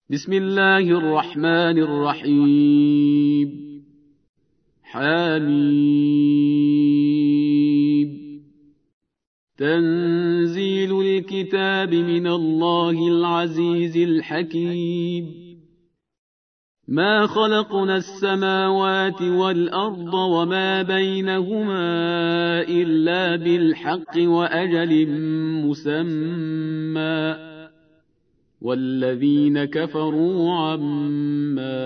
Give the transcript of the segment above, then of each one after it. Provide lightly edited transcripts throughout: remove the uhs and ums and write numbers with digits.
بسم الله الرحمن الرحيم. حميم. تنزيل الكتاب من الله العزيز الحكيم. ما خلقنا السماوات والأرض وما بينهما إلا بالحق وأجل مسمى، والذين كفروا عما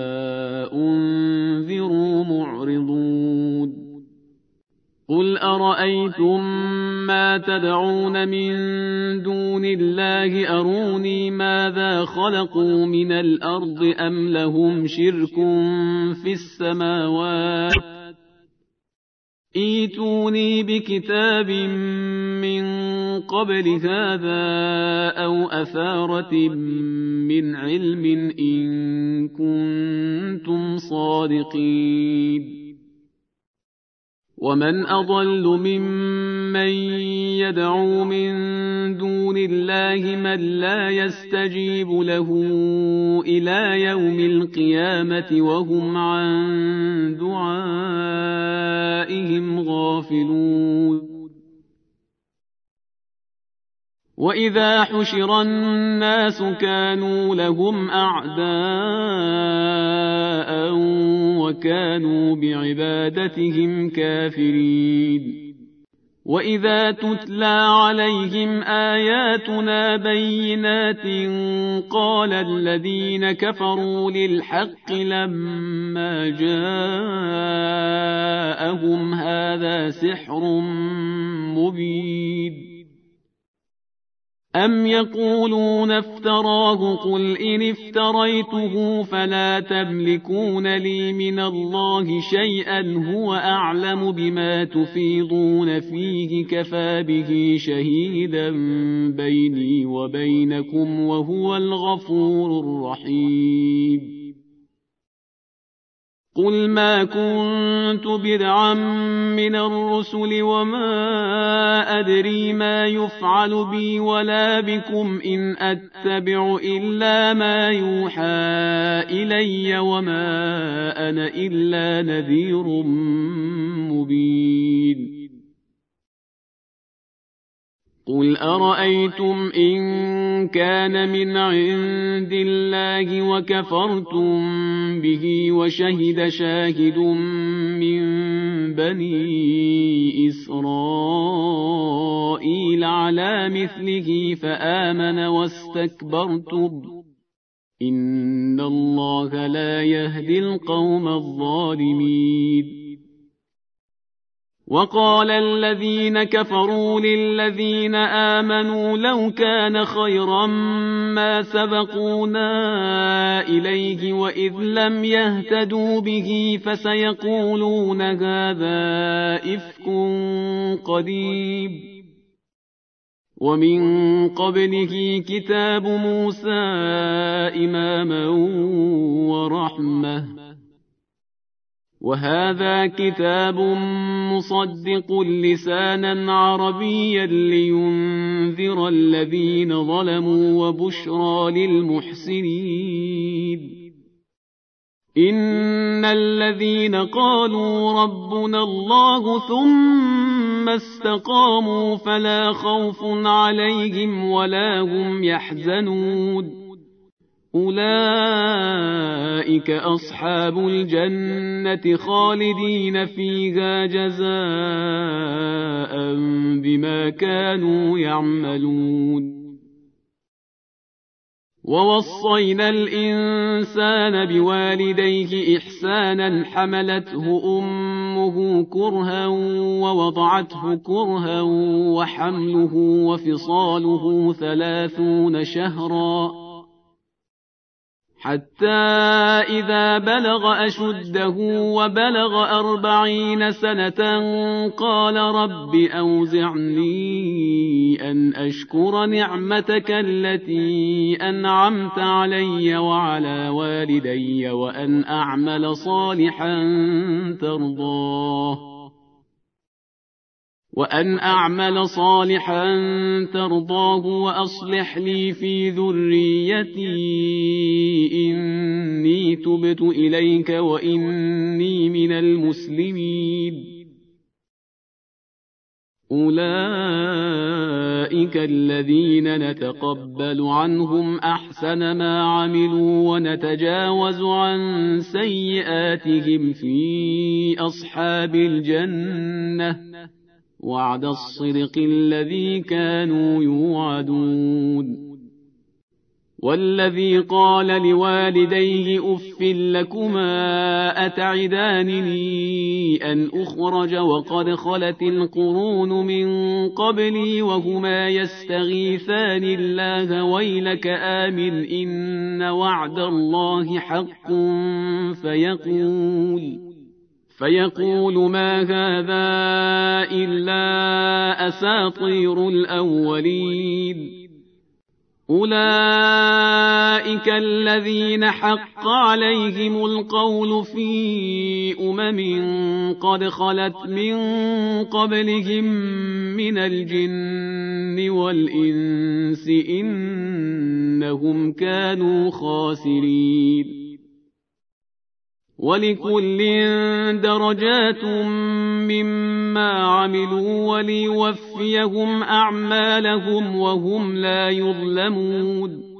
أنذروا معرضون. قل أرأيتم ما تدعون من دون الله أروني ماذا خلقوا من الأرض أم لهم شرك في السماوات، ائتوني بكتاب من قبل هذا أو أثارة من علم إن كنتم صادقين. ومن أضل ممن يدعو من دون الله من لا يستجيب له إلى يوم القيامة وهم عن دعائهم غافلون. وإذا حشر الناس كانوا لهم أعداء وكانوا بعبادتهم كافرين. وإذا تتلى عليهم آياتنا بينات قال الذين كفروا للحق لما جاءهم هذا سحر مبين. أم يقولون افتراه قل إن افتريته فلا تملكون لي من الله شيئا هو أعلم بما تفيضون فيه كفى به شهيدا بيني وبينكم وهو الغفور الرحيم. قل ما كنت بدعا من الرسل وما أدري ما يفعل بي ولا بكم إن أتبع إلا ما يوحى إلي وما أنا إلا نذير مبين. قل أرأيتم إن كان من عند الله وكفرتم به وشهد شاهد من بني إسرائيل على مثله فآمن واستكبرتم إن الله لا يهدي القوم الظالمين. وقال الذين كفروا للذين آمنوا لو كان خيرا ما سبقونا إليه وإذ لم يهتدوا به فسيقولون هذا إفك قديم. ومن قبله كتاب موسى إماما ورحمة، وهذا كتاب مصدق لسانا عربيا لينذر الذين ظلموا وبشرى للمحسنين. إن الذين قالوا ربنا الله ثم استقاموا فلا خوف عليهم ولا هم يحزنون أولئك أصحاب الجنة خالدين فيها جزاء بما كانوا يعملون. ووصينا الإنسان بوالديه إحسانا حملته أمه كرها ووضعته كرها وحمله وفصاله 30 شهرا حتى إذا بلغ أشده وبلغ 40 سنة قال رب أوزعني أن أشكر نعمتك التي أنعمت علي وعلى والدي وأن أعمل صالحا ترضاه وأصلح لي في ذريتي تبت إليك وإني من المسلمين. أولئك الذين نتقبل عنهم أحسن ما عملوا ونتجاوز عن سيئاتهم في أصحاب الجنة وعد الصدق الذي كانوا يوعدون. والذي قال لوالديه أف لكما أتعدانني أن أخرج وقد خلت القرون من قبلي وهما يستغيثان الله ويلك آمن إن وعد الله حق فيقول ما هذا إلا أساطير الأولين. أولئك الذين حق عليهم القول في قد خلت من قبلهم من الجن والإنس إنهم كانوا خاسرين. ولكل درجات مما عملوا وليوفيهم أعمالهم وهم لا يظلمون.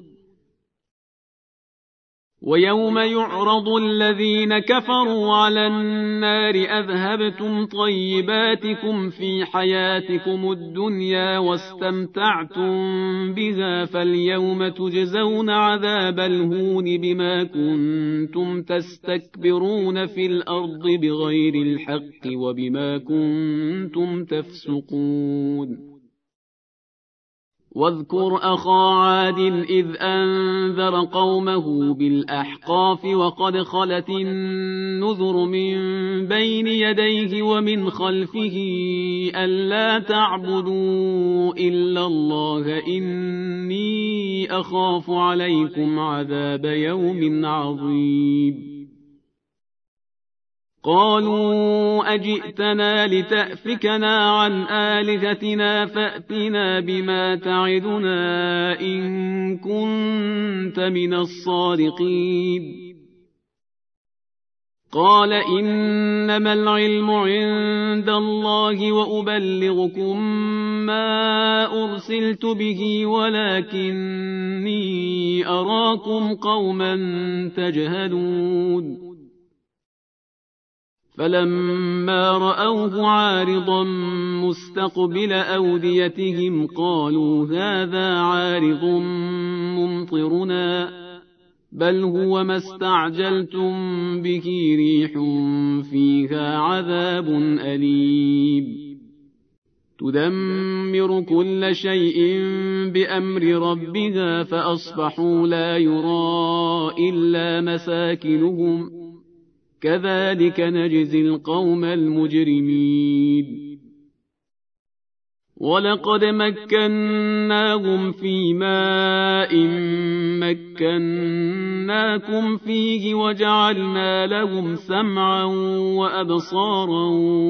ويوم يعرض الذين كفروا على النار أذهبتم طيباتكم في حياتكم الدنيا واستمتعتم بها فاليوم تجزون عذاب الهون بما كنتم تستكبرون في الأرض بغير الحق وبما كنتم تفسقون. واذكر أخا عاد إذ أنذر قومه بالأحقاف وقد خلت النذر من بين يديه ومن خلفه ألا تعبدوا إلا الله إني أخاف عليكم عذاب يوم عظيم. قالوا أجئتنا لتأفكنا عن آلهتنا فأتنا بما تعدنا إن كنت من الصادقين. قال إنما العلم عند الله وأبلغكم ما أرسلت به ولكني أراكم قوما تجهلون. فلما رأوه عارضا مستقبل أوديتهم قالوا هذا عارض ممطرنا بل هو ما استعجلتم به ريح فيها عذاب أليم تدمر كل شيء بأمر ربها فأصبحوا لا يرى إلا مساكنهم كذلك نجزي القوم المجرمين. ولقد مكناهم في ماء مكناكم فيه وجعلنا لهم سمعا وأبصارا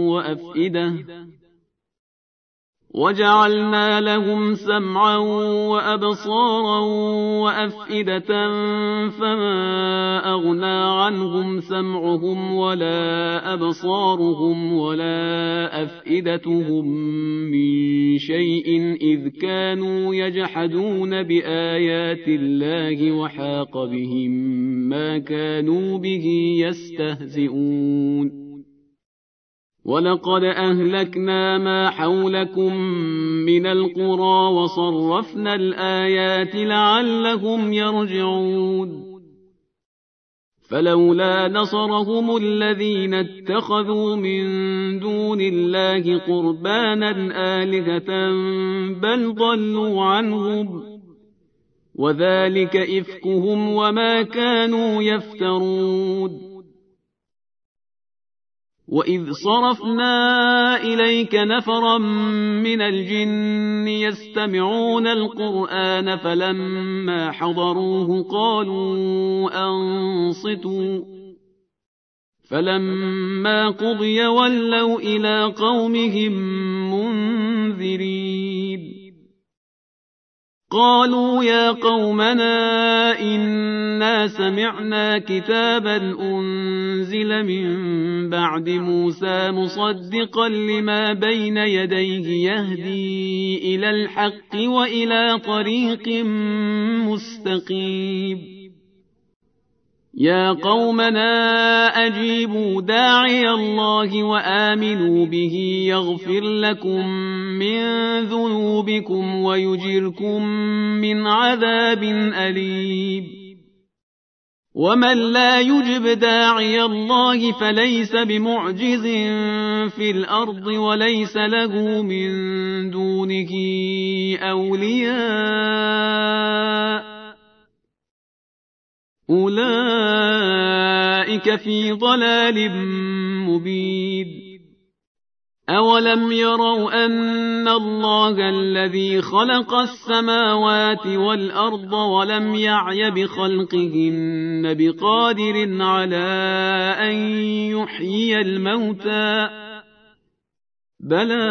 وأفئدة فما أغنى عنهم سمعهم ولا أبصارهم ولا أفئدتهم من شيء إذ كانوا يجحدون بآيات الله وحاق بهم ما كانوا به يستهزئون. ولقد أهلكنا ما حولكم من القرى وصرفنا الآيات لعلهم يرجعون. فلولا نصرهم الذين اتخذوا من دون الله قربانا آلهة بل ضلوا عنهم وذلك إفكهم وما كانوا يفترون. وإذ صرفنا إليك نفرا من الجن يستمعون القرآن فلما حضروه قالوا أنصتوا فلما قضي ولوا إلى قومهم منذرين. قالوا يا قومنا إنا سمعنا كتابا أنزل من بعد موسى مصدقا لما بين يديه يهدي إلى الحق وإلى طريق مستقيم يا قومنا أجيبوا داعي الله وآمنوا به يغفر لكم من ذنوبكم ويجركم من عذاب أليم ومن لا يجب داعي الله فليس بمعجز في الأرض وليس له من دونه أولياء أولئك في ضلال مبين أولم يروا أن الله الذي خلق السماوات والأرض ولم يعي بخلقهن بقادر على أن يحيي الموتى بلى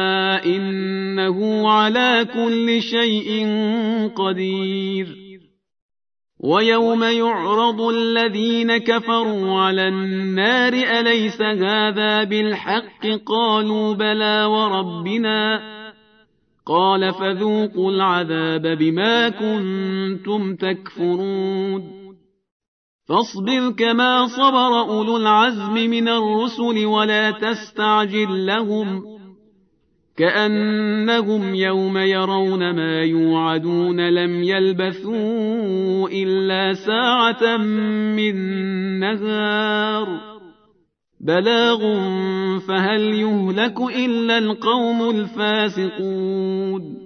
إنه على كل شيء قدير ويوم يعرض الذين كفروا على النار أليس هذا بالحق قالوا بلى وربنا قال فذوقوا العذاب بما كنتم تكفرون فاصبر كما صبر أولو العزم من الرسل ولا تستعجل لهم كأنهم يوم يرون ما يوعدون لم يلبثوا إلا ساعة من نهار بلاغ فهل يهلك إلا القوم الفاسقون